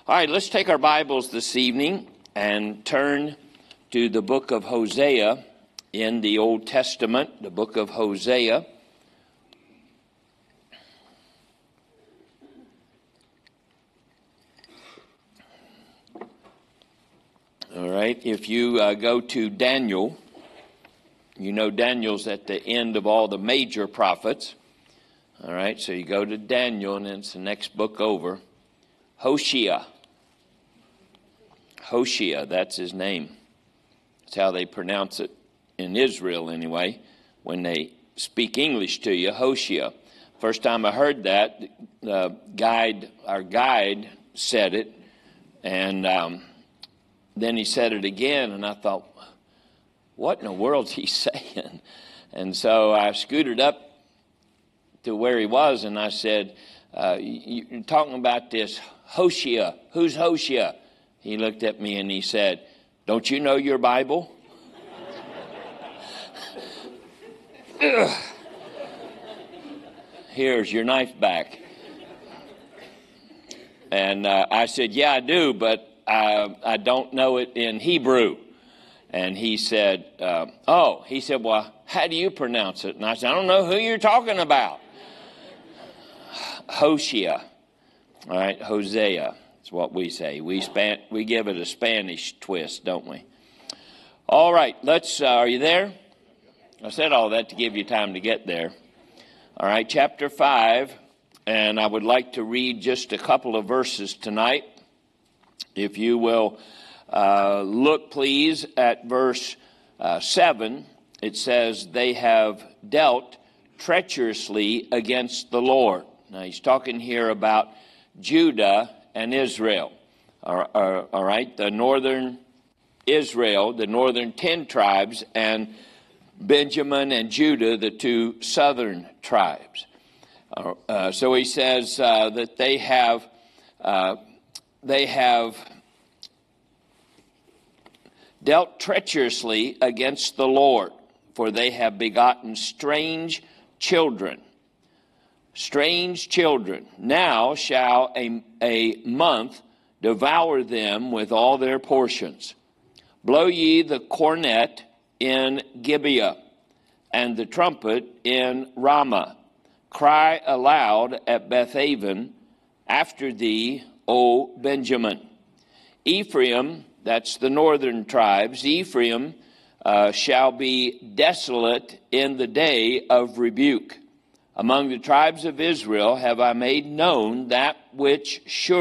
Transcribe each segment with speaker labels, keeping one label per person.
Speaker 1: All right, let's take our Bibles this evening and turn to the book of Hosea in the Old Testament, the book of Hosea. All right, if you go to Daniel, you know Daniel's at the end of all the major prophets. All right, so you go to Daniel, and it's the next book over. Hosea, that's his name. That's how they pronounce it in Israel anyway, when they speak English to you, Hosea. First time I heard that, our guide said it, and then he said it again, and I thought, what in the world's he saying? And so I scooted up to where he was, and I said, you're talking about this Hosea. Who's Hosea? He looked at me and he said, don't you know your Bible? Here's your knife back. And I said, yeah, I do, but I don't know it in Hebrew. And he said, well, how do you pronounce it? And I said, I don't know who you're talking about. Hosea. All right, Hosea. That's what we say. We give it a Spanish twist, don't we? All right, are you there? I said all that to give you time to get there. All right, chapter 5, and I would like to read just a couple of verses tonight. If you will look, please, at verse 7. It says, they have dealt treacherously against the Lord. Now, he's talking here about Judah and Israel. All right, the northern Israel, the northern 10 tribes, and Benjamin and Judah, the two southern tribes. So he says that they have dealt treacherously against the Lord, for they have begotten strange children. Strange children. Now shall a month devour them with all their portions. Blow ye the cornet in Gibeah, and the trumpet in Ramah. Cry aloud at Bethaven, after thee, O Benjamin. Ephraim, that's the northern tribes, Ephraim shall be desolate in the day of rebuke. Among the tribes of Israel have I made known that which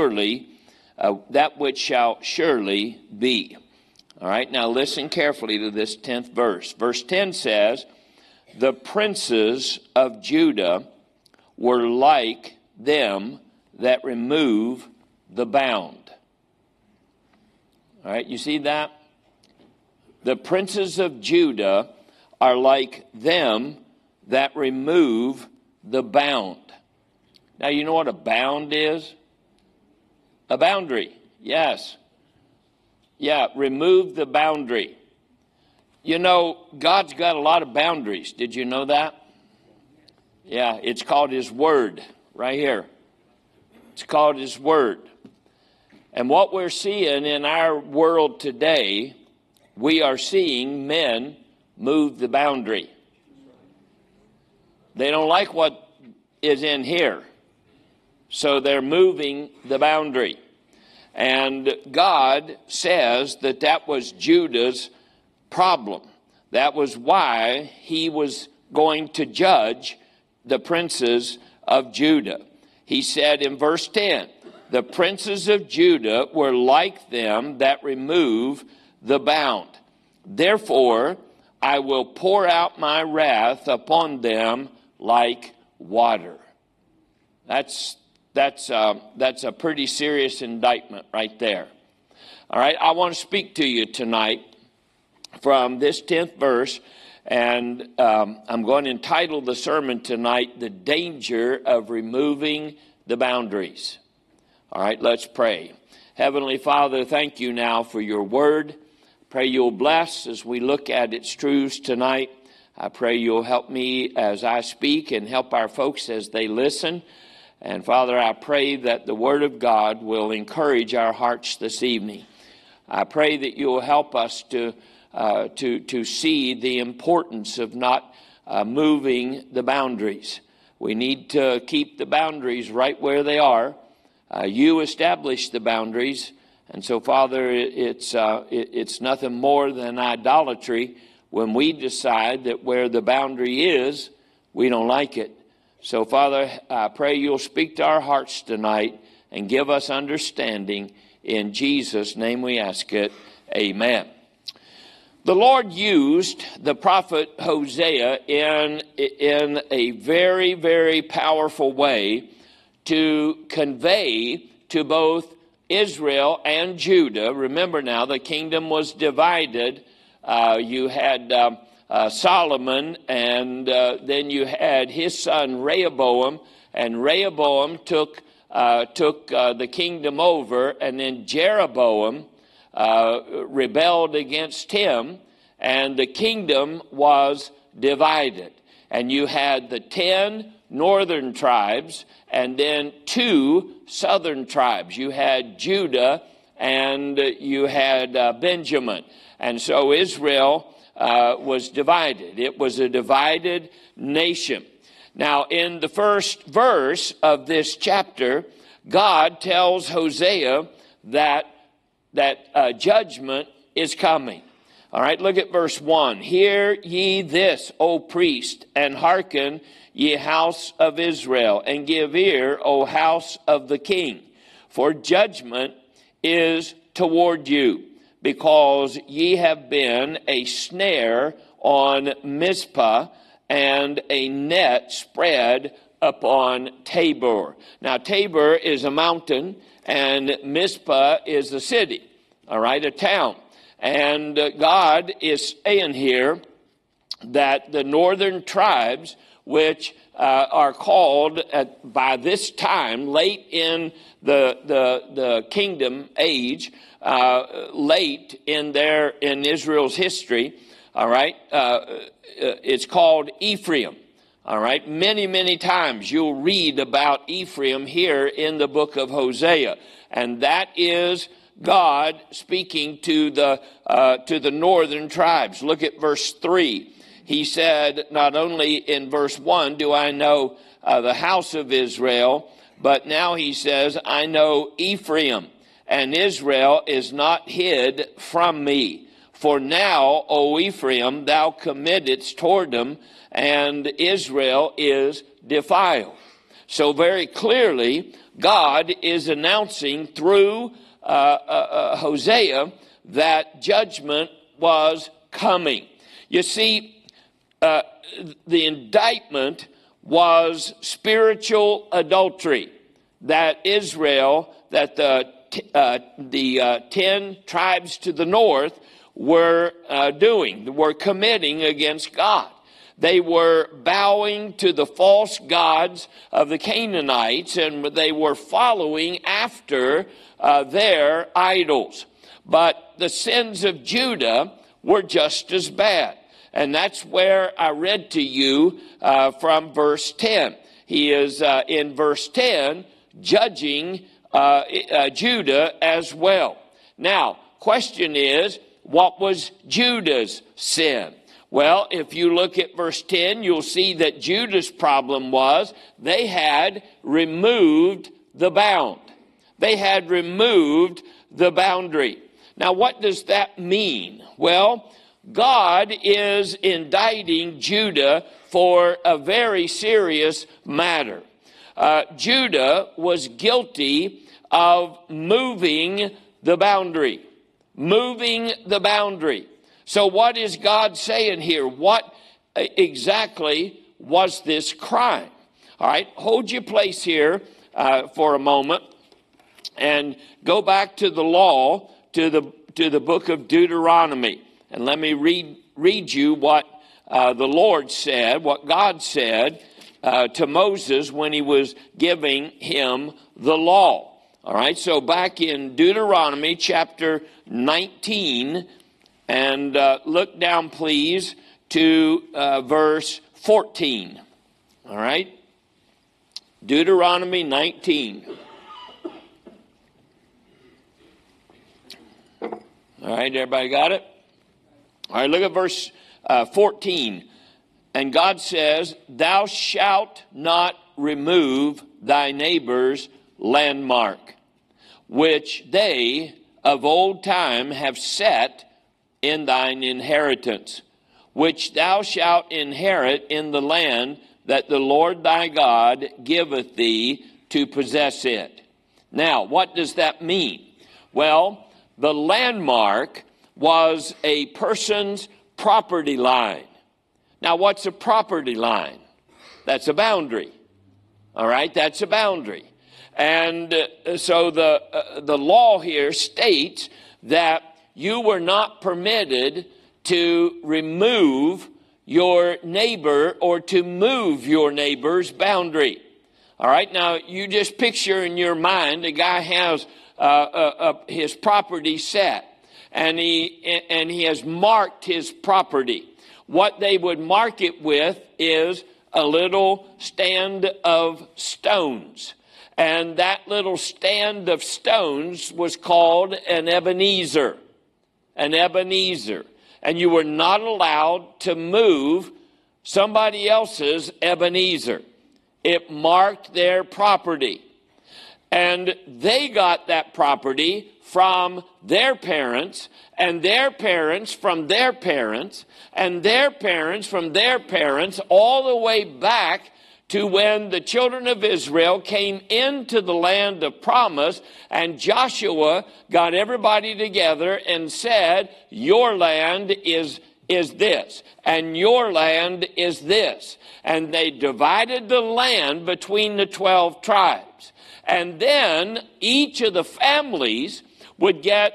Speaker 1: shall surely be. All right, now listen carefully to this 10th verse. Verse 10 says, the princes of Judah were like them that remove the bound. All right, you see that? The princes of Judah are like them that remove the bound. Now, you know what a bound is? A boundary, yes. Yeah, remove the boundary. You know, God's got a lot of boundaries. Did you know that? Yeah, it's called His Word, right here. It's called His Word. And what we're seeing in our world today, we are seeing men move the boundary. They don't like what is in here, so they're moving the boundary. And God says that was Judah's problem. That was why He was going to judge the princes of Judah. He said in verse 10, the princes of Judah were like them that remove the bound. Therefore, I will pour out my wrath upon them like water. That's a pretty serious indictment right there. All right, I want to speak to you tonight from this 10th verse, and I'm going to entitle the sermon tonight, The Danger of Removing the Boundaries. All right, let's pray. Heavenly Father, thank you now for your word. Pray you'll bless as we look at its truths tonight. I pray you'll help me as I speak and help our folks as they listen. And Father, I pray that the Word of God will encourage our hearts this evening. I pray that you will help us to see the importance of not moving the boundaries. We need to keep the boundaries right where they are. You established the boundaries, and so, Father, it's nothing more than idolatry when we decide that where the boundary is, we don't like it. So, Father, I pray you'll speak to our hearts tonight and give us understanding. In Jesus' name we ask it. Amen. The Lord used the prophet Hosea in a very, very powerful way to convey to both Israel and Judah. Remember now, the kingdom was divided. You had Solomon, and then you had his son Rehoboam, and Rehoboam took the kingdom over, and then Jeroboam rebelled against him, and the kingdom was divided. And you had the 10 northern tribes and then 2 southern tribes. You had Judah and you had Benjamin. And so Israel was divided. It was a divided nation. Now, in the first verse of this chapter, God tells Hosea that judgment is coming. All right, look at verse 1. Hear ye this, O priest, and hearken, ye house of Israel, and give ear, O house of the king. For judgment is toward you, because ye have been a snare on Mizpah, and a net spread upon Tabor. Now, Tabor is a mountain, and Mizpah is a city, all right, a town. And God is saying here that the northern tribes, which are called by this time, late in the kingdom age, late in Israel's history, all right, it's called Ephraim. All right, many times you'll read about Ephraim here in the book of Hosea, and that is God speaking to the northern tribes. Look at verse 3. He said, not only in verse 1 do I know the house of Israel, but now he says, I know Ephraim, and Israel is not hid from me. For now, O Ephraim, thou committedst toward and Israel is defiled. So very clearly, God is announcing through Hosea that judgment was coming. You see, the indictment was spiritual adultery that Israel, that the 10 tribes to the north were committing against God. They were bowing to the false gods of the Canaanites, and they were following after their idols. But the sins of Judah were just as bad. And that's where I read to you from verse 10. He is, in verse 10, judging Judah as well. Now, question is, what was Judah's sin? Well, if you look at verse 10, you'll see that Judah's problem was they had removed the bound. They had removed the boundary. Now, what does that mean? Well, God is indicting Judah for a very serious matter. Judah was guilty of moving the boundary. Moving the boundary. So what is God saying here? What exactly was this crime? All right, hold your place here for a moment and go back to the law, to the book of Deuteronomy. And let me read you what the Lord said, what God said to Moses when he was giving him the law. All right, so back in Deuteronomy chapter 19, and look down, please, to verse 14. All right, Deuteronomy 19. All right, everybody got it? All right, look at verse 14. And God says, thou shalt not remove thy neighbor's landmark, which they of old time have set in thine inheritance, which thou shalt inherit in the land that the Lord thy God giveth thee to possess it. Now, what does that mean? Well, the landmark was a person's property line. Now, what's a property line? That's a boundary. All right, that's a boundary. And so the law here states that you were not permitted to remove your neighbor or to move your neighbor's boundary. All right, now you just picture in your mind a guy has his property set, and he has marked his property. What they would mark it with is a little stand of stones. And that little stand of stones was called an Ebenezer. An Ebenezer. And you were not allowed to move somebody else's Ebenezer. It marked their property. And they got that property from their parents, and their parents from their parents, and their parents from their parents, all the way back to when the children of Israel came into the land of promise, and Joshua got everybody together and said, your land is this, and your land is this. And they divided the land between the 12 tribes. And then each of the families would get,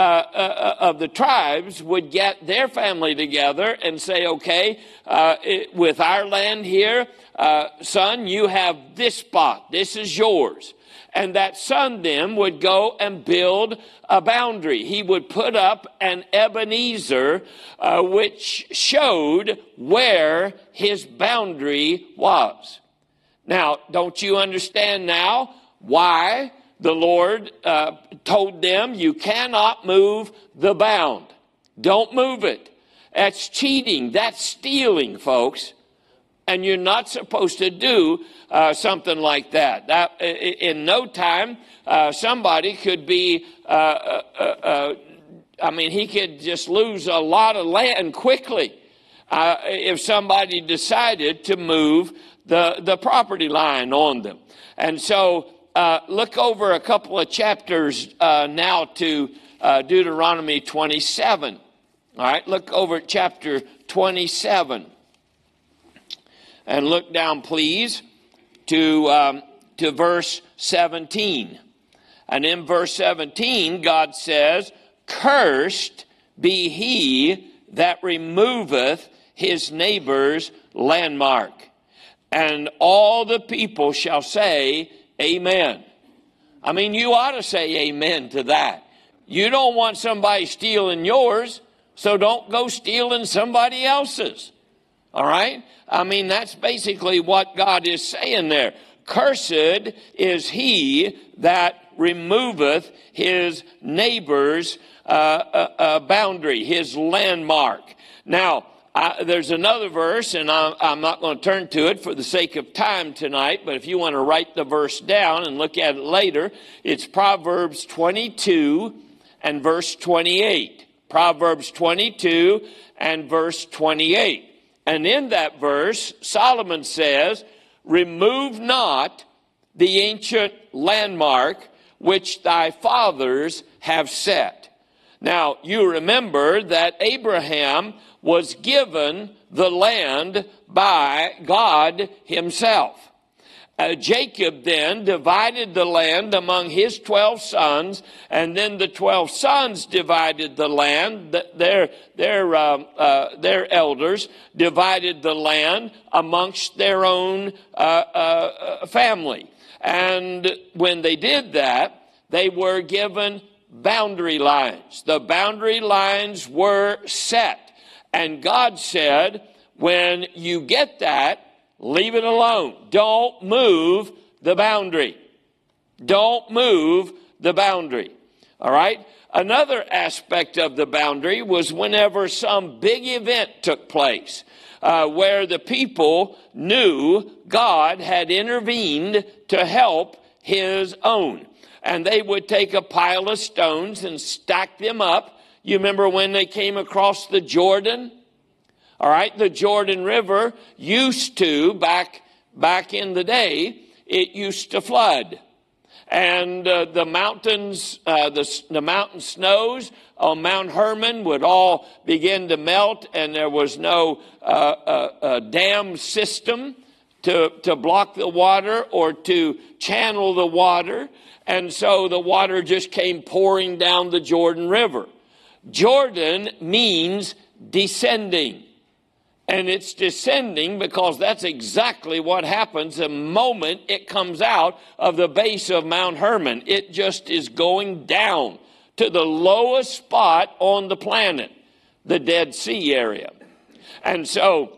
Speaker 1: of the tribes, would get their family together and say, okay, with our land here, son, you have this spot. This is yours. And that son then would go and build a boundary. He would put up an Ebenezer, which showed where his boundary was. Now, don't you understand now why the Lord told them you cannot move the bound? Don't move it. That's cheating. That's stealing, folks. And you're not supposed to do something like that. In no time, somebody could be, he could just lose a lot of land quickly if somebody decided to move the property line on them. And so look over a couple of chapters now to Deuteronomy 27. All right, look over at chapter 27. And look down, please, to verse 17. And in verse 17, God says, cursed be he that removeth his neighbor's landmark. And all the people shall say, amen. I mean, you ought to say amen to that. You don't want somebody stealing yours, so don't go stealing somebody else's. All right? I mean, that's basically what God is saying there. Cursed is he that removeth his neighbor's boundary, his landmark. Now, there's another verse, and I'm not going to turn to it for the sake of time tonight, but if you want to write the verse down and look at it later, it's Proverbs 22 and verse 28. Proverbs 22 and verse 28. And in that verse, Solomon says, remove not the ancient landmark which thy fathers have set. Now, you remember that Abraham was given the land by God himself. Jacob then divided the land among his 12 sons, and then the 12 sons divided the land. Their elders divided the land amongst their own family. And when they did that, they were given boundary lines. The boundary lines were set. And God said, when you get that, leave it alone. Don't move the boundary. Don't move the boundary. All right? Another aspect of the boundary was whenever some big event took place, where the people knew God had intervened to help his own. And they would take a pile of stones and stack them up. You remember when they came across the Jordan? All right, the Jordan River used to, back in the day, it used to flood. And the mountains, the mountain snows on Mount Hermon would all begin to melt, and there was no dam system to block the water or to channel the water. And so the water just came pouring down the Jordan River. Jordan means descending. And it's descending because that's exactly what happens the moment it comes out of the base of Mount Hermon. It just is going down to the lowest spot on the planet, the Dead Sea area. And so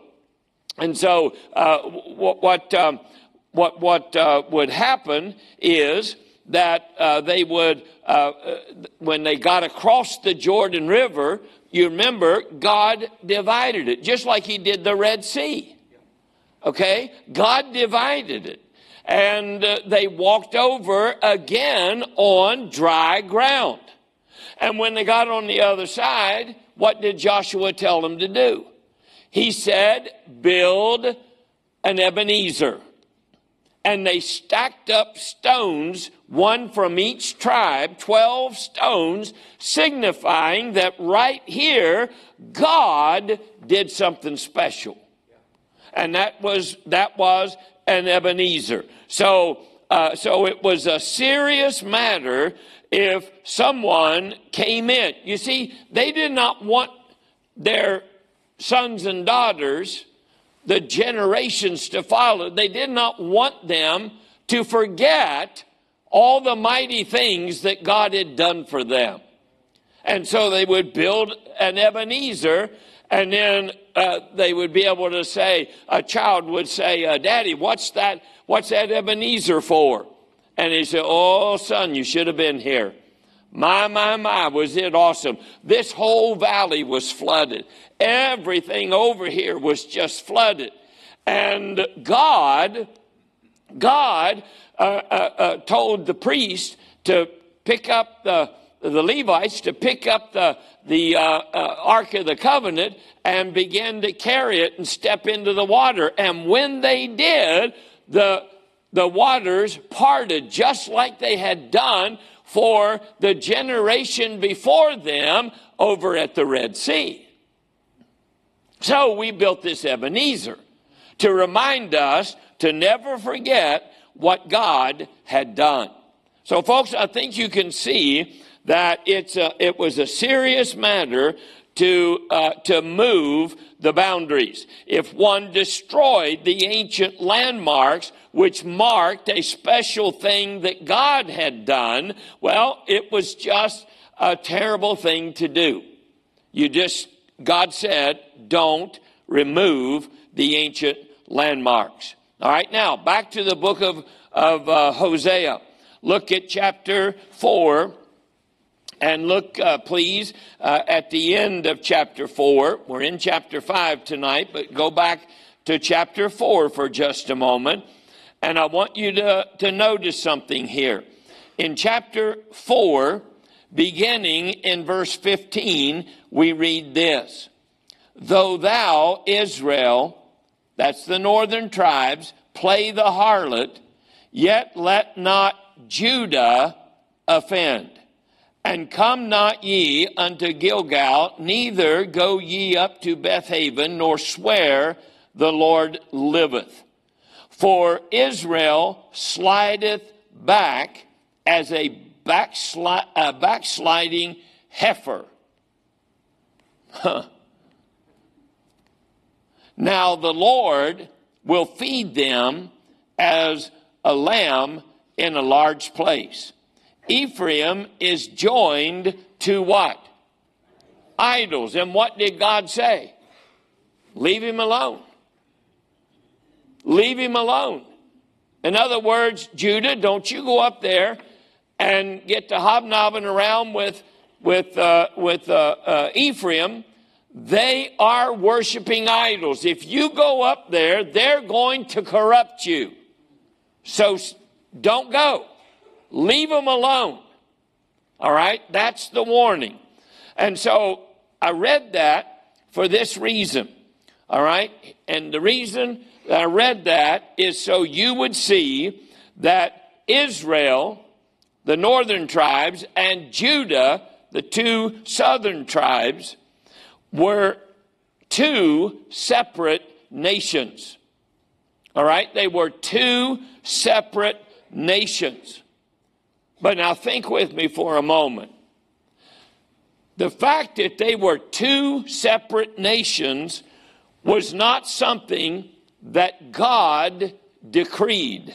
Speaker 1: what would happen is that they would, when they got across the Jordan River, you remember, God divided it, just like he did the Red Sea. Okay? God divided it. And they walked over again on dry ground. And when they got on the other side, what did Joshua tell them to do? He said, build an Ebenezer. And they stacked up stones, one from each tribe, 12 stones, signifying that right here, God did something special. And that was an Ebenezer. So it was a serious matter if someone came in. You see, they did not want their sons and daughters, the generations to follow, they did not want them to forget all the mighty things that God had done for them. And so they would build an Ebenezer, and then they would be able to say, a child would say, Daddy, what's that Ebenezer for? And he said, oh, son, you should have been here. My, was it awesome. This whole valley was flooded. Everything over here was just flooded. And God told the priest to pick up the Levites to pick up the Ark of the Covenant and begin to carry it and step into the water. And when they did, the waters parted just like they had done for the generation before them over at the Red Sea. So we built this Ebenezer to remind us to never forget what God had done. So folks, I think you can see that it was a serious matter to move the boundaries. If one destroyed the ancient landmarks, which marked a special thing that God had done, well, it was just a terrible thing to do. God said, don't remove the ancient landmarks. All right, now, back to the book of Hosea. Look at chapter 4. And look, please, at the end of chapter 4. We're in chapter 5 tonight, but go back to chapter 4 for just a moment. And I want you to notice something here. In chapter 4, beginning in verse 15, we read this. Though thou, Israel, that's the northern tribes, play the harlot, yet let not Judah offend. And come not ye unto Gilgal, neither go ye up to Bethaven, nor swear, the Lord liveth. For Israel slideth back as a backsliding heifer. Now the Lord will feed them as a lamb in a large place. Ephraim is joined to what? Idols. And what did God say? Leave him alone. Leave him alone. In other words, Judah, don't you go up there and get to hobnobbing around with Ephraim. They are worshiping idols. If you go up there, they're going to corrupt you. So don't go. Leave them alone. All right? That's the warning. And so I read that for this reason. All right? And the reason that I read that is so you would see that Israel, the northern tribes, and Judah, the two southern tribes, were two separate nations. All right? They were two separate nations. But now think with me for a moment. The fact that they were two separate nations was not something that God decreed.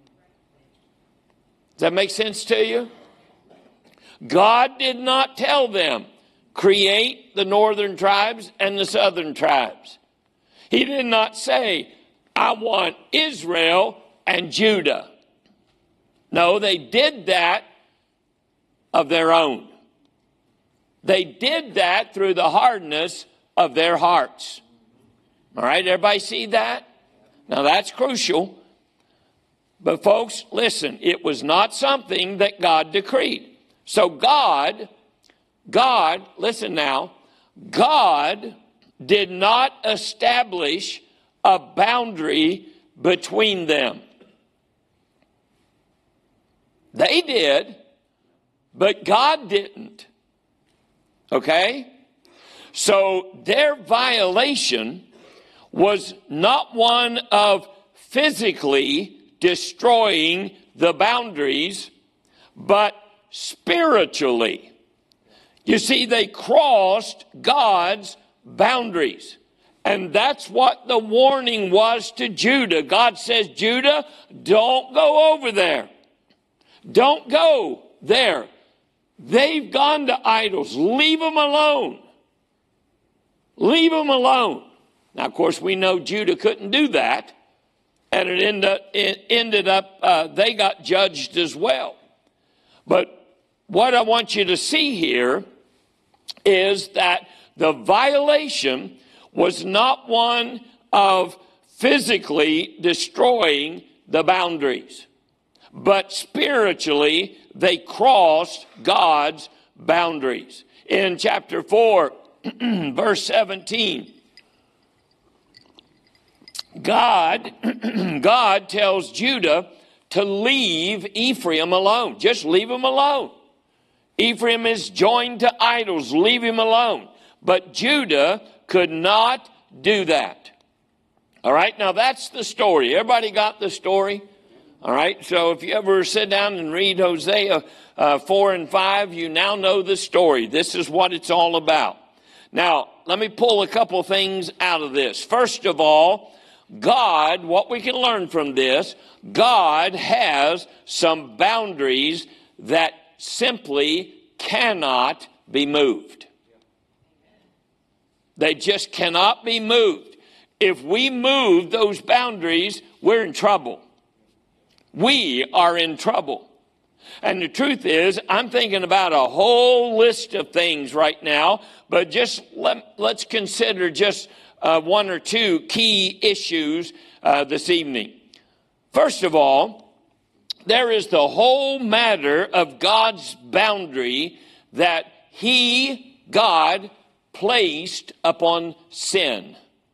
Speaker 1: Does that make sense to you? God did not tell them, create the northern tribes and the southern tribes. He did not say, I want Israel and Judah. No, they did that of their own. They did that through the hardness of their hearts. All right, everybody see that? Now that's crucial. But folks, listen, it was not something that God decreed. So God, listen now, God did not establish a boundary between them. They did, but God didn't. Okay? So their violation was not one of physically destroying the boundaries, but spiritually. You see, they crossed God's boundaries. And that's what the warning was to Judah. God says, Judah, don't go over there. Don't go there. They've gone to idols. Leave them alone. Leave them alone. Now, of course, we know Judah couldn't do that. And it ended up they got judged as well. But what I want you to see here is that the violation was not one of physically destroying the boundaries, but spiritually they crossed God's boundaries. In chapter 4, verse 17, God tells Judah to leave Ephraim alone. Just leave him alone. Ephraim is joined to idols. Leave him alone. But Judah could not do that. All right, now that's the story. Everybody got the story? All right, so if you ever sit down and read Hosea 4 and 5, you now know the story. This is what it's all about. Now, let me pull a couple things out of this. First of all, God, what we can learn from this, God has some boundaries that simply cannot be moved. They just cannot be moved. If we move those boundaries, we're in trouble. We are in trouble. And the truth is, I'm thinking about a whole list of things right now, but just let's consider just one or two key issues this evening. First of all, there is the whole matter of God's boundary that God placed upon sin.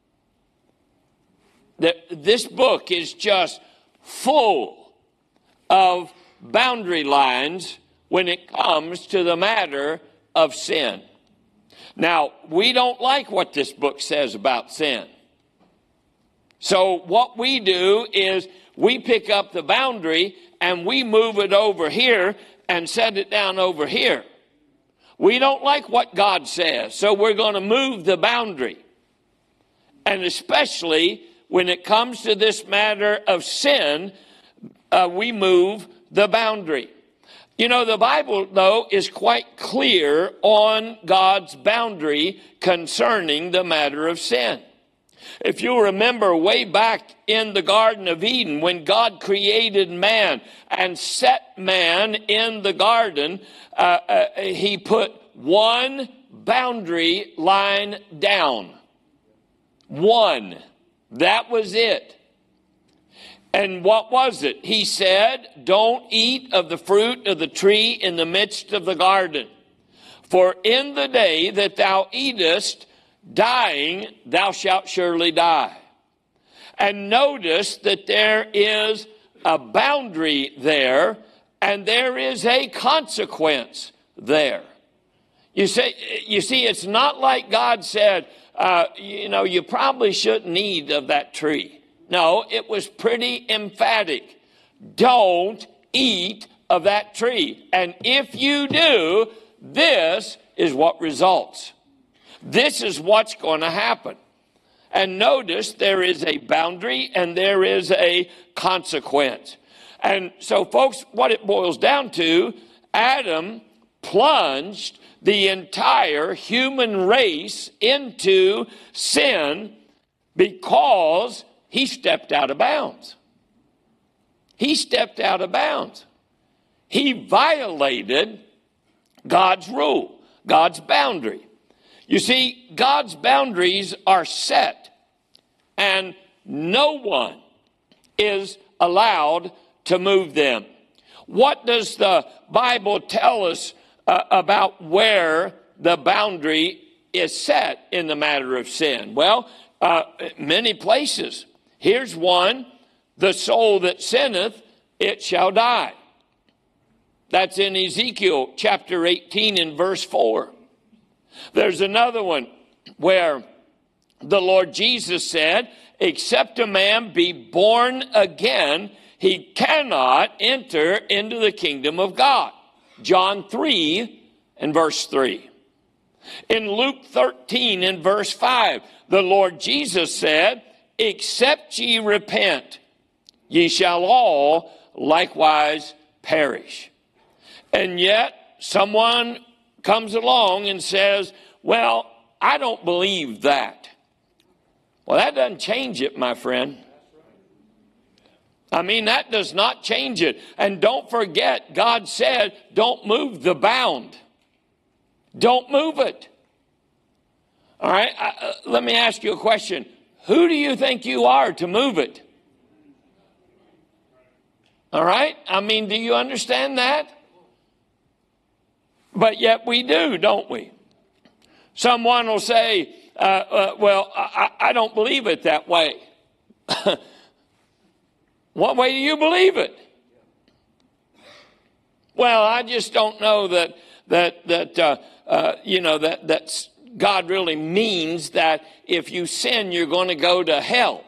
Speaker 1: This book is just full of boundary lines when it comes to the matter of sin. Now, we don't like what this book says about sin. So what we do is we pick up the boundary and we move it over here and set it down over here. We don't like what God says, so we're going to move the boundary. And especially when it comes to this matter of sin, we move the boundary. You know, the Bible, though, is quite clear on God's boundary concerning the matter of sin. If you remember way back in the Garden of Eden, when God created man and set man in the garden, he put one boundary line down. One. That was it. And what was it? He said, don't eat of the fruit of the tree in the midst of the garden. For in the day that thou eatest, dying, thou shalt surely die. And notice that there is a boundary there, and there is a consequence there. You see, it's not like God said, you probably shouldn't eat of that tree. No, it was pretty emphatic. Don't eat of that tree. And if you do, this is what results. This is what's going to happen. And notice there is a boundary and there is a consequence. And so, folks, what it boils down to, Adam plunged the entire human race into sin because he stepped out of bounds. He stepped out of bounds. He violated God's rule, God's boundary. You see, God's boundaries are set, and no one is allowed to move them. What does the Bible tell us about where the boundary is set in the matter of sin? Well, many places. Here's one: the soul that sinneth, it shall die. That's in Ezekiel chapter 18 and verse 4. There's another one where the Lord Jesus said, except a man be born again, he cannot enter into the kingdom of God. John 3 and verse 3. In Luke 13 and verse 5, the Lord Jesus said, except ye repent, ye shall all likewise perish. And yet someone comes along and says, well, I don't believe that. Well, that doesn't change it, my friend. I mean, that does not change it. And don't forget, God said, don't move the bound. Don't move it. All right, let me ask you a question. Who do you think you are to move it? All right, I mean, do you understand that? But yet we do, don't we? Someone will say, I don't believe it that way. What way do you believe it? Well, I just don't know that God really means that if you sin, you're going to go to hell.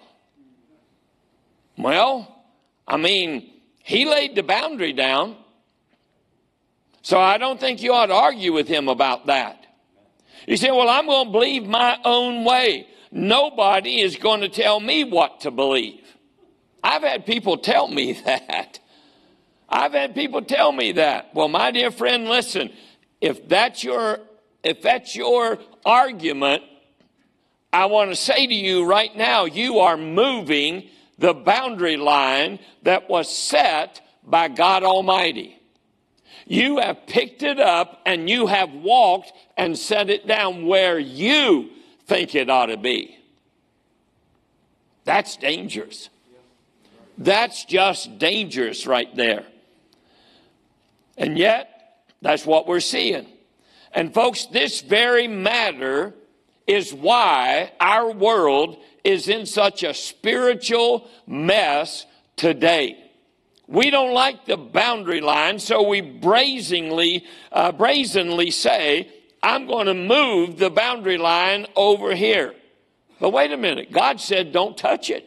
Speaker 1: Well, I mean, he laid the boundary down. So I don't think you ought to argue with him about that. You say, well, I'm going to believe my own way. Nobody is going to tell me what to believe. I've had people tell me that. I've had people tell me that. Well, my dear friend, listen, if that's your argument, I want to say to you right now, you are moving the boundary line that was set by God Almighty. You have picked it up and you have walked and set it down where you think it ought to be. That's dangerous. That's just dangerous right there. And yet, that's what we're seeing. And folks, this very matter is why our world is in such a spiritual mess today. We don't like the boundary line, so we brazenly say, I'm going to move the boundary line over here. But wait a minute. God said, don't touch it.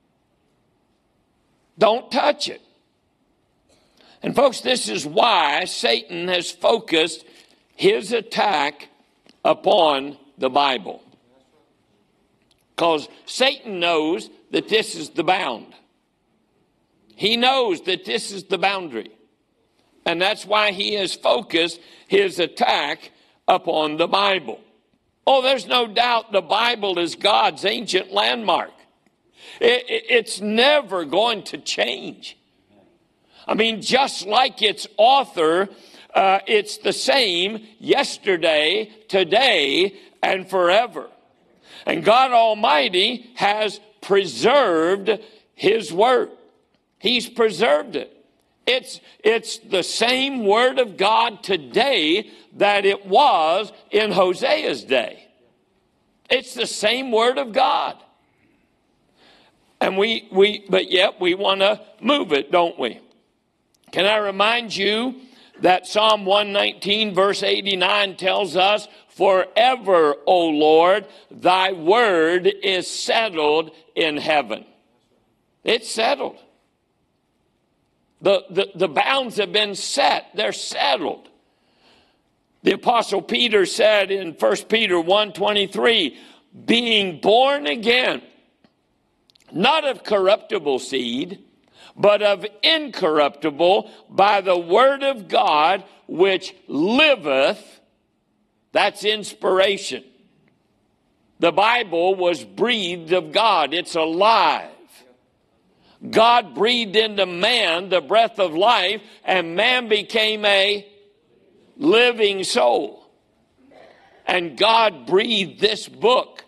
Speaker 1: Don't touch it. And folks, this is why Satan has focused his attack upon the Bible. Because Satan knows that this is the bound. He knows that this is the boundary. And that's why he has focused his attack upon the Bible. Oh, there's no doubt the Bible is God's ancient landmark. It's never going to change. I mean, just like its author, it's the same yesterday, today, and forever. And God Almighty has preserved His Word. He's preserved it. It's the same Word of God today that it was in Hosea's day. It's the same Word of God. And but yet we want to move it, don't we? Can I remind you that Psalm 119 verse 89 tells us, "Forever, O Lord, thy word is settled in heaven." It's settled. The bounds have been set. They're settled. The Apostle Peter said in 1 Peter 1:23, "Being born again, not of corruptible seed, but of incorruptible, by the word of God, which liveth." That's inspiration. The Bible was breathed of God. It's alive. God breathed into man the breath of life, and man became a living soul. And God breathed this book,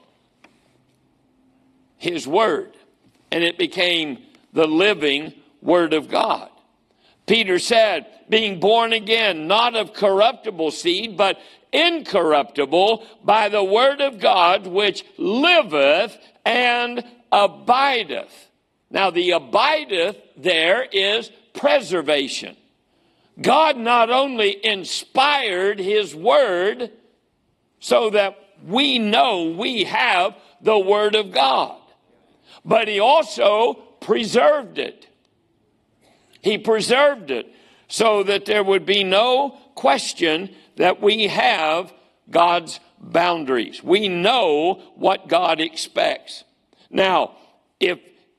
Speaker 1: His Word, and it became the living Word of God. Peter said, "Being born again, not of corruptible seed, but incorruptible, by the word of God, which liveth and abideth." Now, the abideth there is preservation. God not only inspired His Word so that we know we have the Word of God, but He also preserved it. He preserved it so that there would be no question that we have God's boundaries. We know what God expects. Now, if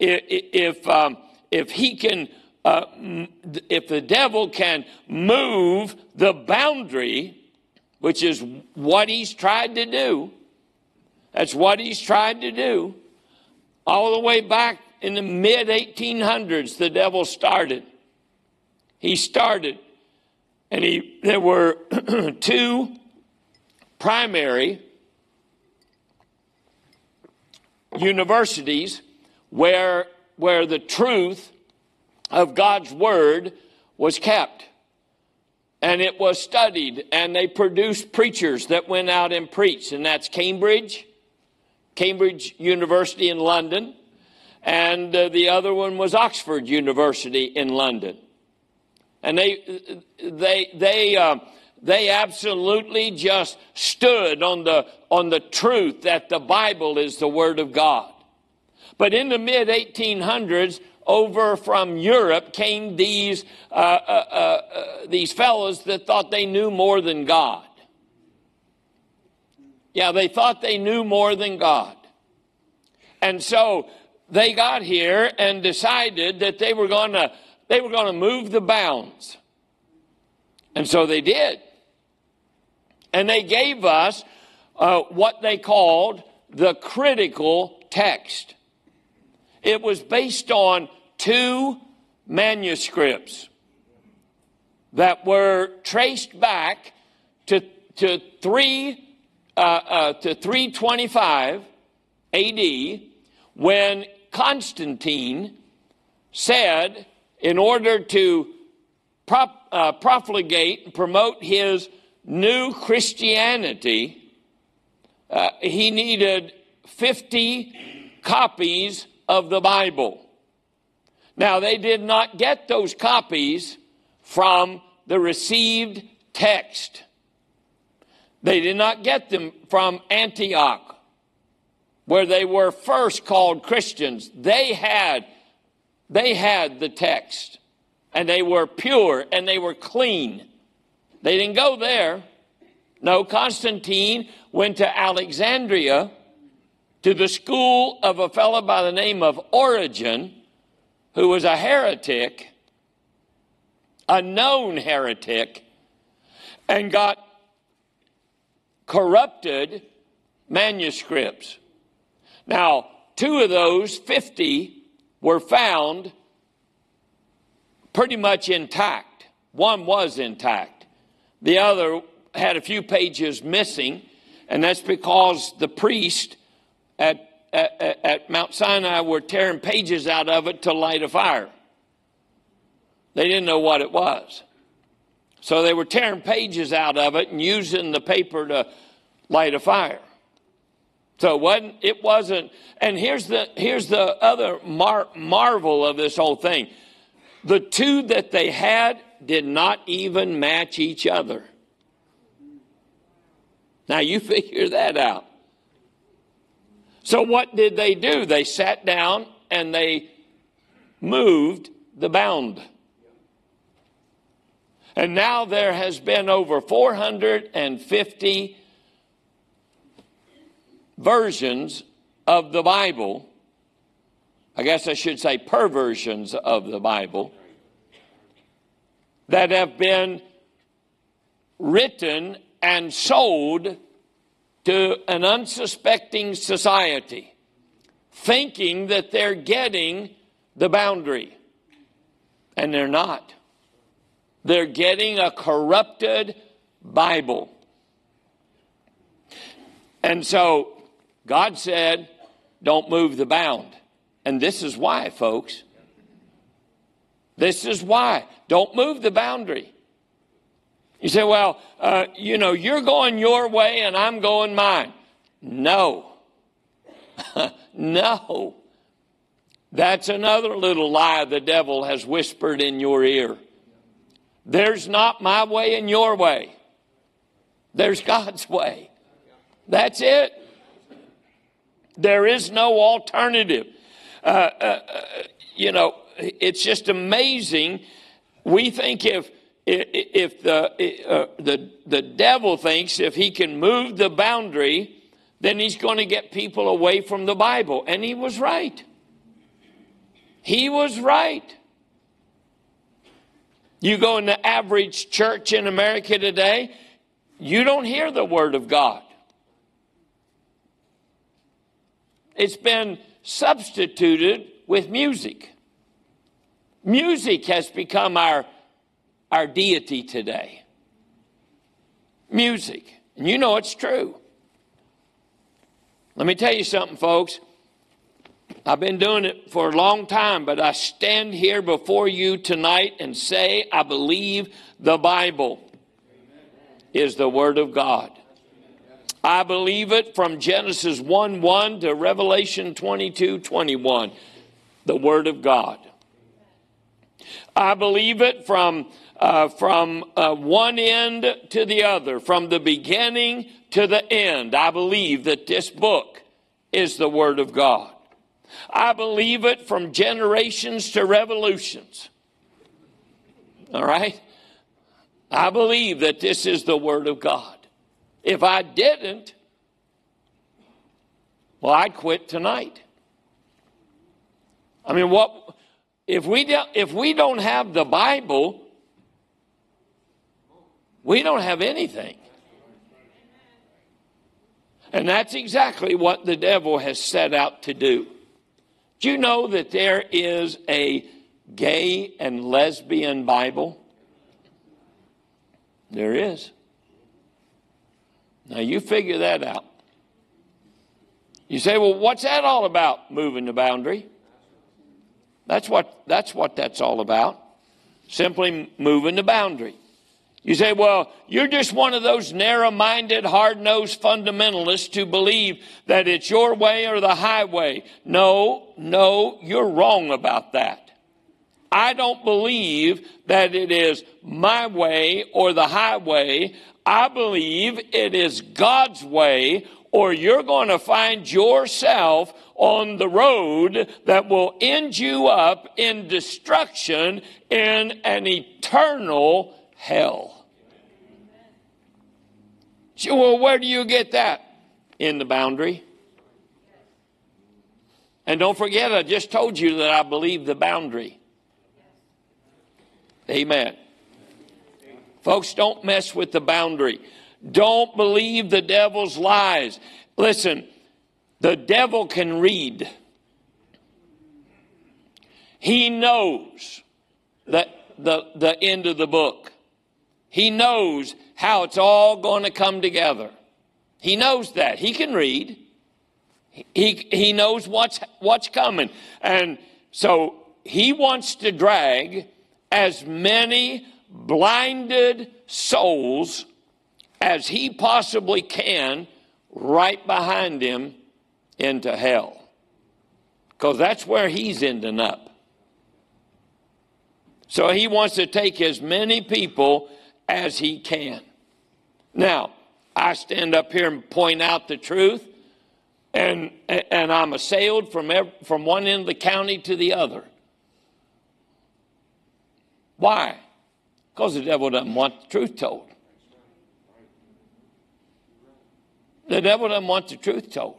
Speaker 1: he can, if the devil can move the boundary, which is what he's tried to do, that's what he's tried to do. All the way back in the mid-1800s, the devil started. He started, and there were two primary universities where the truth of God's Word was kept. And it was studied, and they produced preachers that went out and preached. And that's Cambridge University in London, and the other one was Oxford University in London. And they absolutely just stood on the truth that the Bible is the Word of God. But in the mid-1800s, over from Europe came these fellows that thought they knew more than God. Yeah, they thought they knew more than God. And so they got here and decided that they were going to move the bounds. And so they did. And they gave us what they called the critical text. It was based on two manuscripts that were traced back to 325 AD, when Constantine said, in order to profligate and promote his new Christianity, he needed 50 copies of the Bible. Now, they did not get those copies from the received text. They did not get them from Antioch, where they were first called Christians. They had the text, and they were pure, and they were clean. They didn't go there. No, Constantine went to Alexandria, to the school of a fellow by the name of Origen, who was a heretic, a known heretic, and got corrupted manuscripts. Now, 2 of those 50 were found pretty much intact. One was intact. The other had a few pages missing, and that's because the priest at Mount Sinai were tearing pages out of it to light a fire. They didn't know what it was. So they were tearing pages out of it and using the paper to light a fire. So it wasn't, and here's the other marvel of this whole thing. The 2 that they had did not even match each other. Now you figure that out. So what did they do? They sat down and they moved the bound. And now there has been over 450 versions of the Bible. I guess I should say perversions of the Bible that have been written and sold to an unsuspecting society, thinking that they're getting the boundary. And they're not. They're getting a corrupted Bible. And so God said, don't move the bound. And this is why, folks. This is why. Don't move the boundary. You say, well, you're going your way and I'm going mine. No. No. That's another little lie the devil has whispered in your ear. There's not my way and your way. There's God's way. That's it. There is no alternative. It's just amazing. We think if the devil thinks if he can move the boundary, then he's going to get people away from the Bible. And he was right. He was right. You go in the average church in America today, you don't hear the Word of God. It's been substituted with music. Music has become our deity today. Music. And you know it's true. Let me tell you something, folks. I've been doing it for a long time, but I stand here before you tonight and say I believe the Bible is the Word of God. I believe it from Genesis 1:1 to Revelation 22:21, the Word of God. I believe it from one end to the other, from the beginning to the end. I believe that this book is the Word of God. I believe it from generations to revolutions. All right? I believe that this is the Word of God. If I didn't, well, I'd quit tonight. I mean, if we don't have the Bible, we don't have anything. And that's exactly what the devil has set out to do. Do you know that there is a gay and lesbian Bible? There is. Now you figure that out. You say, well, what's that all about, moving the boundary? That's what that's all about. Simply moving the boundary. You say, well, you're just one of those narrow-minded, hard-nosed fundamentalists who believe that it's your way or the highway. No, you're wrong about that. I don't believe that it is my way or the highway. I believe it is God's way, or you're going to find yourself on the road that will end you up in destruction in an eternal hell. Well, where do you get that? In the boundary. And don't forget, I just told you that I believe the boundary. Amen. Folks, don't mess with the boundary. Don't believe the devil's lies. Listen, the devil can read. He knows that the end of the book. He knows how it's all going to come together. He knows that. He can read. He knows what's coming. And so he wants to drag as many blinded souls as he possibly can right behind him into hell. Because that's where he's ending up. So he wants to take as many people as he can. Now, I stand up here and point out the truth, and I'm assailed from one end of the county to the other. Why? Because the devil doesn't want the truth told. The devil doesn't want the truth told.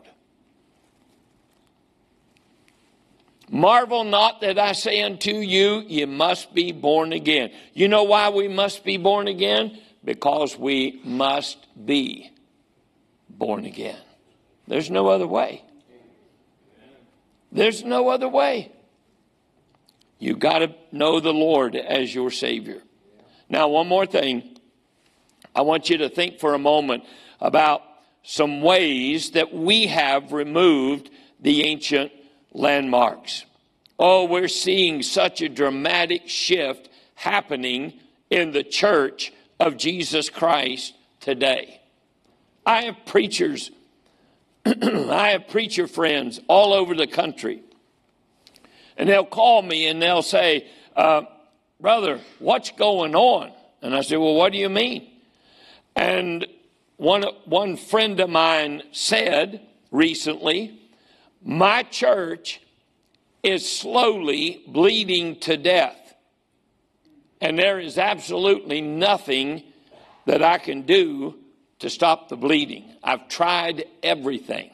Speaker 1: Marvel not that I say unto you, you must be born again. You know why we must be born again? Because we must be born again. There's no other way. There's no other way. You got to know the Lord as your Savior. Now, one more thing. I want you to think for a moment about some ways that we have removed the ancient landmarks. Oh, we're seeing such a dramatic shift happening in the church of Jesus Christ today. I have preachers, I have preacher friends all over the country. And they'll call me and they'll say, brother, what's going on? And I say, well, what do you mean? And one friend of mine said recently, my church is slowly bleeding to death. And there is absolutely nothing that I can do to stop the bleeding. I've tried everything.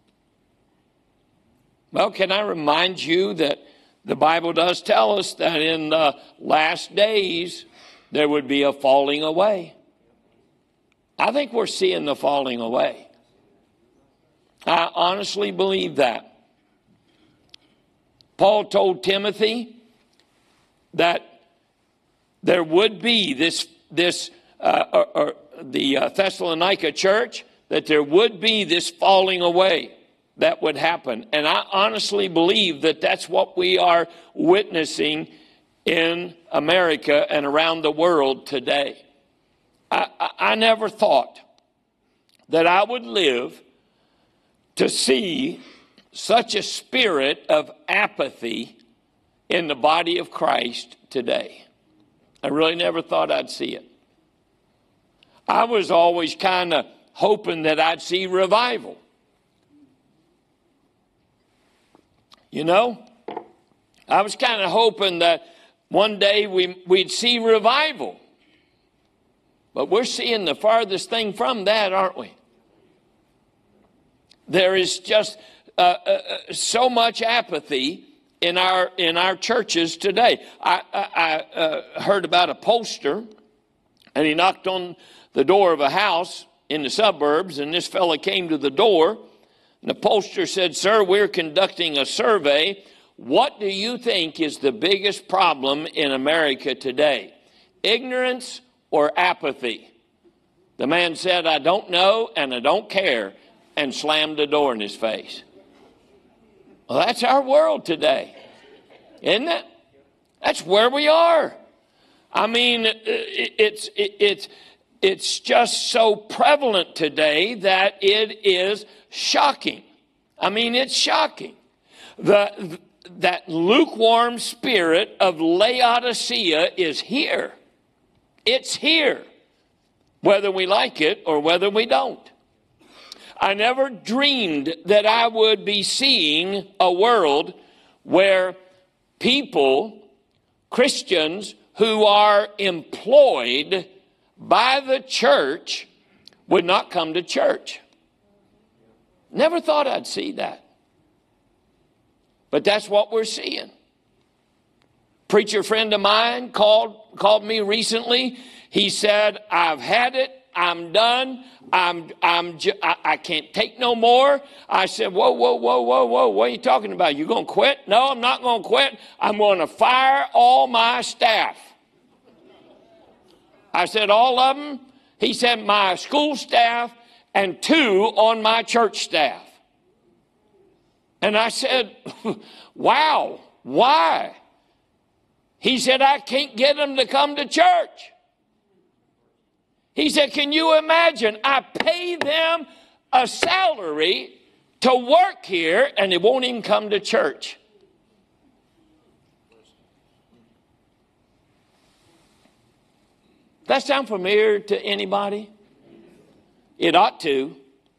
Speaker 1: Well, can I remind you that the Bible does tell us that in the last days there would be a falling away. I think we're seeing the falling away. I honestly believe that. Paul told Timothy that there would be the Thessalonica church, that there would be this falling away that would happen. And I honestly believe that that's what we are witnessing in America and around the world today. I never thought that I would live to see such a spirit of apathy in the body of Christ today. I really never thought I'd see it. I was always kind of hoping that I'd see revival. You know, I was kind of hoping that one day we'd see revival. But we're seeing the farthest thing from that, aren't we? There is just so much apathy in our churches today. I heard about a pollster, and he knocked on the door of a house in the suburbs, and this fella came to the door, and the pollster said, "Sir, we're conducting a survey. What do you think is the biggest problem in America today? Ignorance or apathy?" The man said, "I don't know and I don't care," and slammed the door in his face. Well, that's our world today, isn't it? That's where we are. I mean, it's just so prevalent today that it is shocking. I mean, it's shocking. That lukewarm spirit of Laodicea is here. It's here, whether we like it or whether we don't. I never dreamed that I would be seeing a world where people, Christians who are employed by the church, would not come to church. Never thought I'd see that. But that's what we're seeing. Preacher friend of mine called me recently. He said, I've had it. I'm done. I can't take no more. I said, whoa, what are you talking about? You going to quit? No, I'm not going to quit. I'm going to fire all my staff. I said, all of them? He said, my school staff and 2 on my church staff. And I said, wow, why? He said, I can't get them to come to church. He said, can you imagine? I pay them a salary to work here and they won't even come to church. That sound familiar to anybody? It ought to.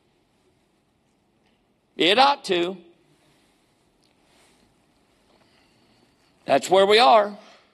Speaker 1: It ought to. That's where we are.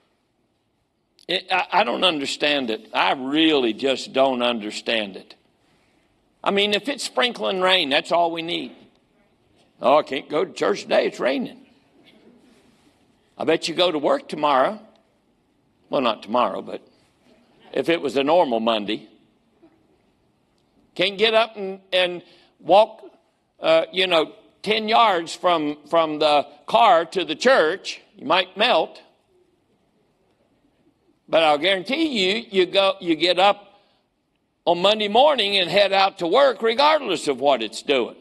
Speaker 1: I don't understand it. I really just don't understand it. I mean, if it's sprinkling rain, that's all we need. Oh, I can't go to church today. It's raining. I bet you go to work tomorrow. Well, not tomorrow, but if it was a normal Monday. Can't get up and walk, 10 yards from the car to the church. You might melt. But I'll guarantee you get up on Monday morning and head out to work regardless of what it's doing.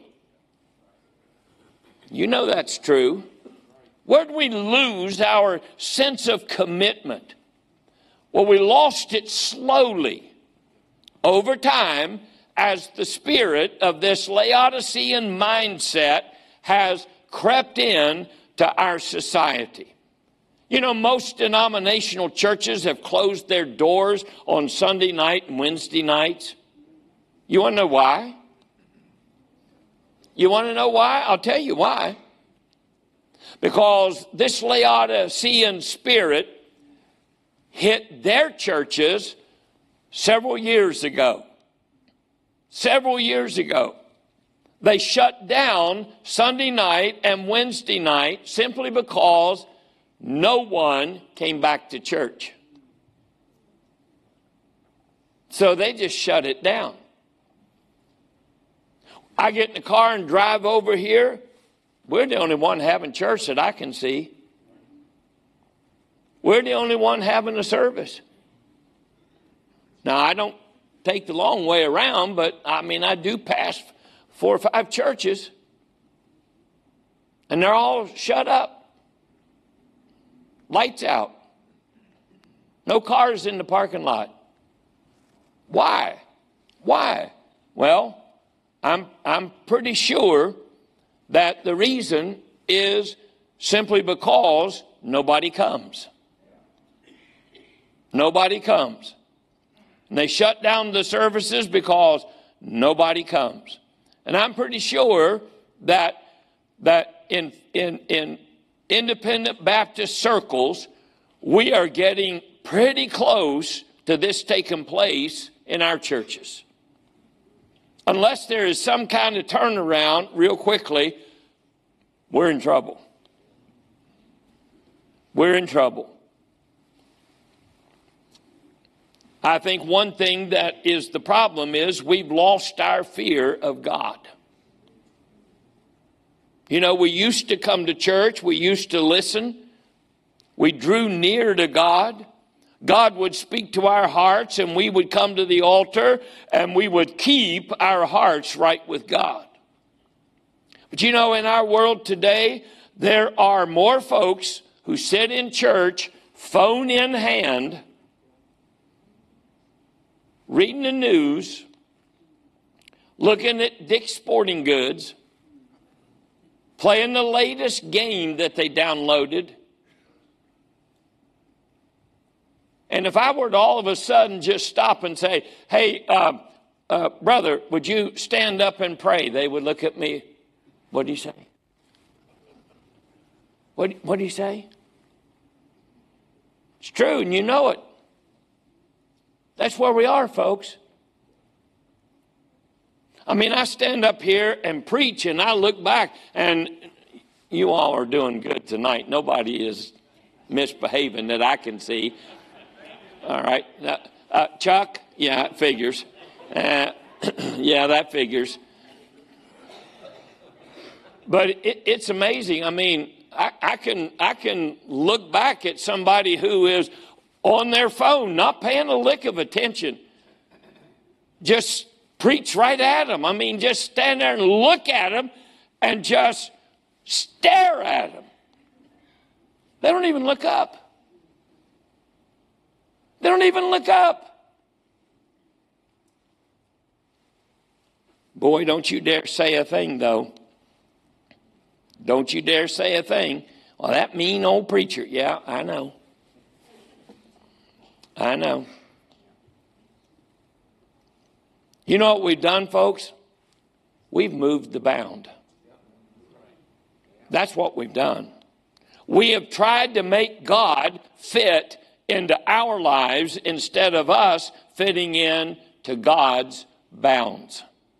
Speaker 1: You know that's true. Where'd we lose our sense of commitment? Well, we lost it slowly over time as the spirit of this Laodicean mindset has crept in to our society. You know, most denominational churches have closed their doors on Sunday night and Wednesday nights. You want to know why? You want to know why? I'll tell you why. Because this Laodicean spirit hit their churches several years ago. Several years ago. They shut down Sunday night and Wednesday night simply because no one came back to church. So they just shut it down. I get in the car and drive over here. We're the only one having church that I can see. We're the only one having a service. Now, I don't take the long way around, but I do pass 4 or 5 churches. And they're all shut up. Lights out. No cars in the parking lot. Why? Why? Well, I'm pretty sure that the reason is simply because nobody comes. Nobody comes. And they shut down the services because nobody comes. And I'm pretty sure that in independent Baptist circles, we are getting pretty close to this taking place in our churches. Unless there is some kind of turnaround real quickly, we're in trouble. We're in trouble. I think one thing that is the problem is we've lost our fear of God. You know, we used to come to church. We used to listen. We drew near to God. God would speak to our hearts, and we would come to the altar, and we would keep our hearts right with God. But you know, in our world today, there are more folks who sit in church, phone in hand, reading the news, looking at Dick's Sporting Goods, playing the latest game that they downloaded. And if I were to all of a sudden just stop and say, hey, brother, would you stand up and pray? They would look at me. What do you say? What do you say? It's true, and you know it. That's where we are, folks. I stand up here and preach, and I look back, and you all are doing good tonight. Nobody is misbehaving that I can see. All right. Chuck, yeah, it figures. Yeah, that figures. But it's amazing. I mean, I can look back at somebody who is on their phone, not paying a lick of attention, just preach right at them. I mean, just stand there and look at them and just stare at them. They don't even look up. They don't even look up. Boy, don't you dare say a thing, though. Don't you dare say a thing. Well, that mean old preacher. Yeah, I know. I know. You know what we've done, folks? We've moved the bound. That's what we've done. We have tried to make God fit into our lives instead of us fitting in to God's bounds.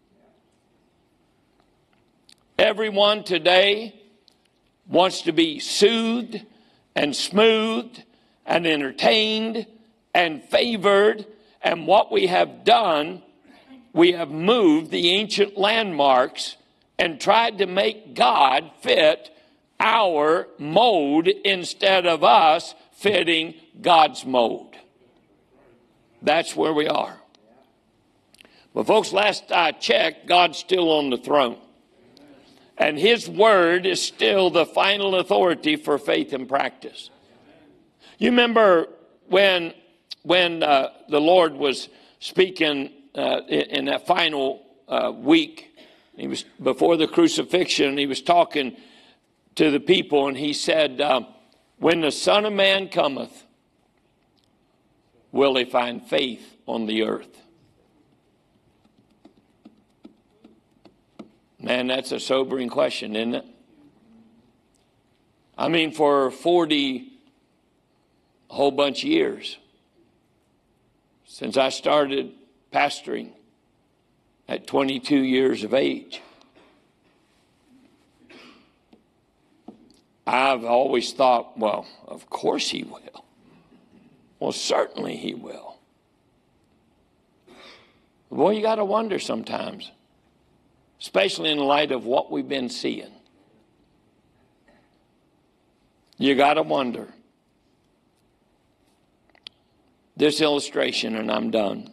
Speaker 1: Everyone today wants to be soothed and smoothed and entertained and favored. And what we have done, we have moved the ancient landmarks and tried to make God fit our mode instead of us fitting God's mode. That's where we are. But folks, last I checked, God's still on the throne. And his word is still the final authority for faith and practice. You remember when the Lord was speaking in that final week, he was before the crucifixion, he was talking to the people, and he said, when the Son of Man cometh, will he find faith on the earth? Man, that's a sobering question, isn't it? I mean, for 40 a whole bunch of years, since I started pastoring at 22 years of age, I've always thought, well, of course he will. Well, certainly he will. Boy, you got to wonder sometimes, especially in light of what we've been seeing. You got to wonder. This illustration, and I'm done.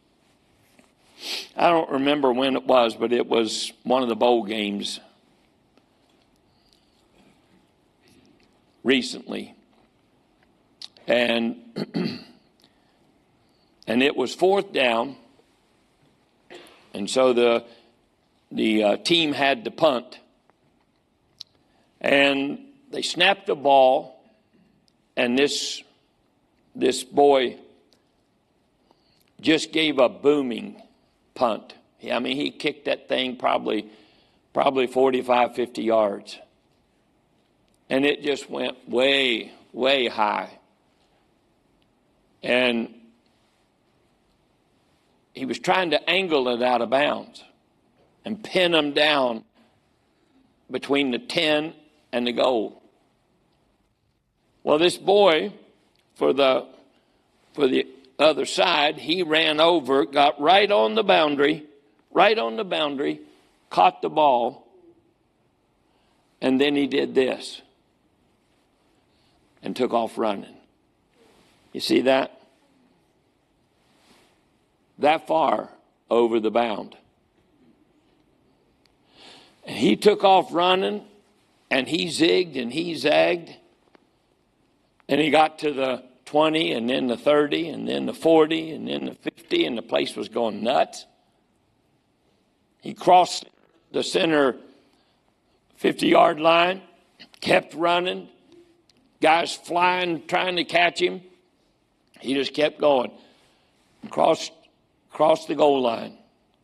Speaker 1: I don't remember when it was, but it was one of the bowl games recently. And it was fourth down. And so the team had to punt. And they snapped the ball, and this boy just gave a booming punt. I mean, he kicked that thing probably 45, 50 yards. And it just went way, way high. And he was trying to angle it out of bounds and pin them down between the 10 and the goal. Well, this boy, for the other side, he ran over, got right on the boundary, caught the ball, and then he did this and took off running. You see that? That far over the bound. And he took off running, and he zigged and he zagged, and he got to the 20, and then the 30, and then the 40, and then the 50, and the place was going nuts. He crossed the center 50-yard line, kept running, guys flying, trying to catch him. He just kept going. Crossed the goal line.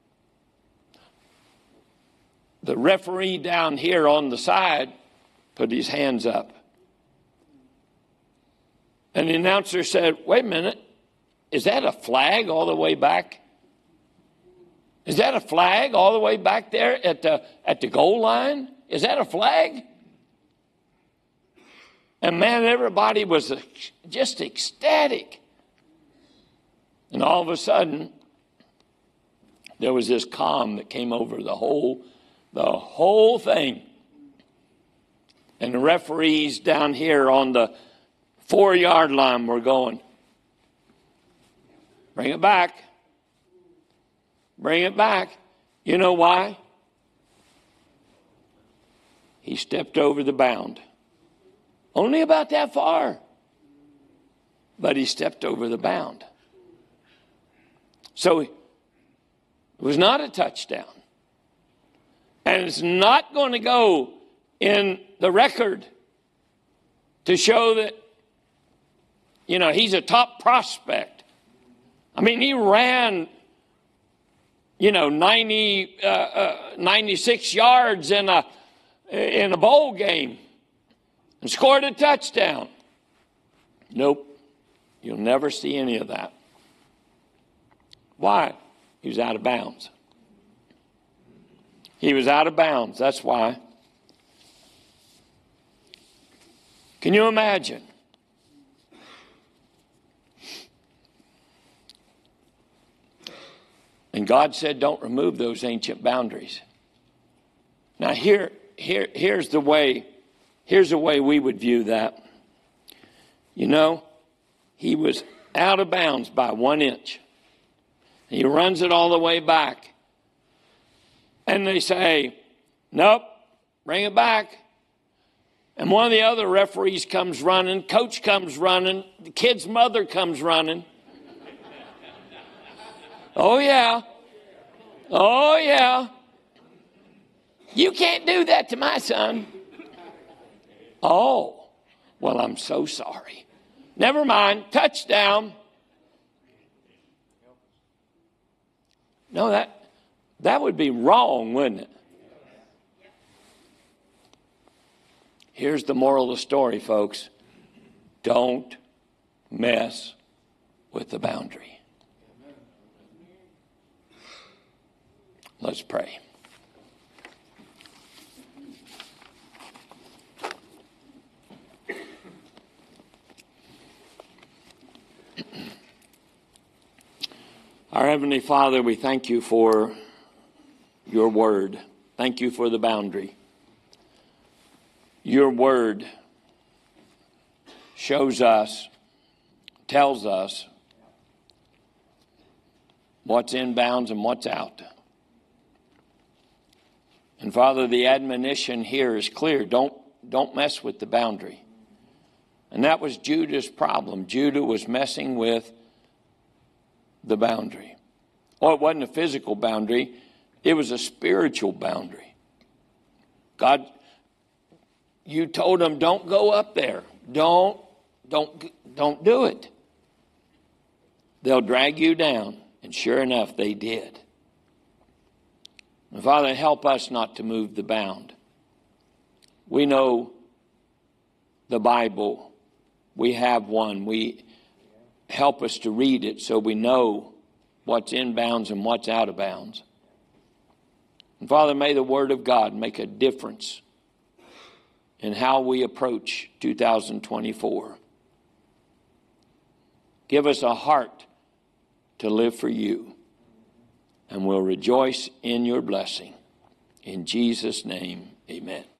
Speaker 1: The referee down here on the side put his hands up. And the announcer said, wait a minute, is that a flag all the way back? Is that a flag all the way back there at the goal line? Is that a flag? And man, everybody was just ecstatic. And all of a sudden, there was this calm that came over the whole thing. And the referees down here on the 4-yard line were going, bring it back. Bring it back. You know why? He stepped over the bound. Only about that far. But he stepped over the bound. So it was not a touchdown. And it's not going to go in the record to show that, he's a top prospect. I mean, he ran, 96 yards in a bowl game and scored a touchdown. Nope. You'll never see any of that. Why? He was out of bounds. He was out of bounds. That's why. Can you imagine? And God said, don't remove those ancient boundaries. Now here's the way we would view that. He was out of bounds by 1 inch. He runs it all the way back. And they say, nope, bring it back. And one of the other referees comes running, coach comes running, the kid's mother comes running. Oh, yeah. Oh, yeah. You can't do that to my son. Oh, well, I'm so sorry. Never mind. Touchdown. No, that would be wrong, wouldn't it? Here's the moral of the story, folks. Don't mess with the boundary. Let's pray. Our Heavenly Father, we thank you for your word. Thank you for the boundary. Your word shows us, tells us what's in bounds and what's out. And Father, the admonition here is clear. Don't mess with the boundary. And that was Judah's problem. Judah was messing with the boundary. Oh, it wasn't a physical boundary. It was a spiritual boundary. God, you told them, don't go up there. Don't do it. They'll drag you down. And sure enough, they did. And Father, help us not to move the bound. We know the Bible. We have one. Help us to read it so we know what's in bounds and what's out of bounds. And Father, may the Word of God make a difference in how we approach 2024. Give us a heart to live for you, and we'll rejoice in your blessing. In Jesus' name, amen.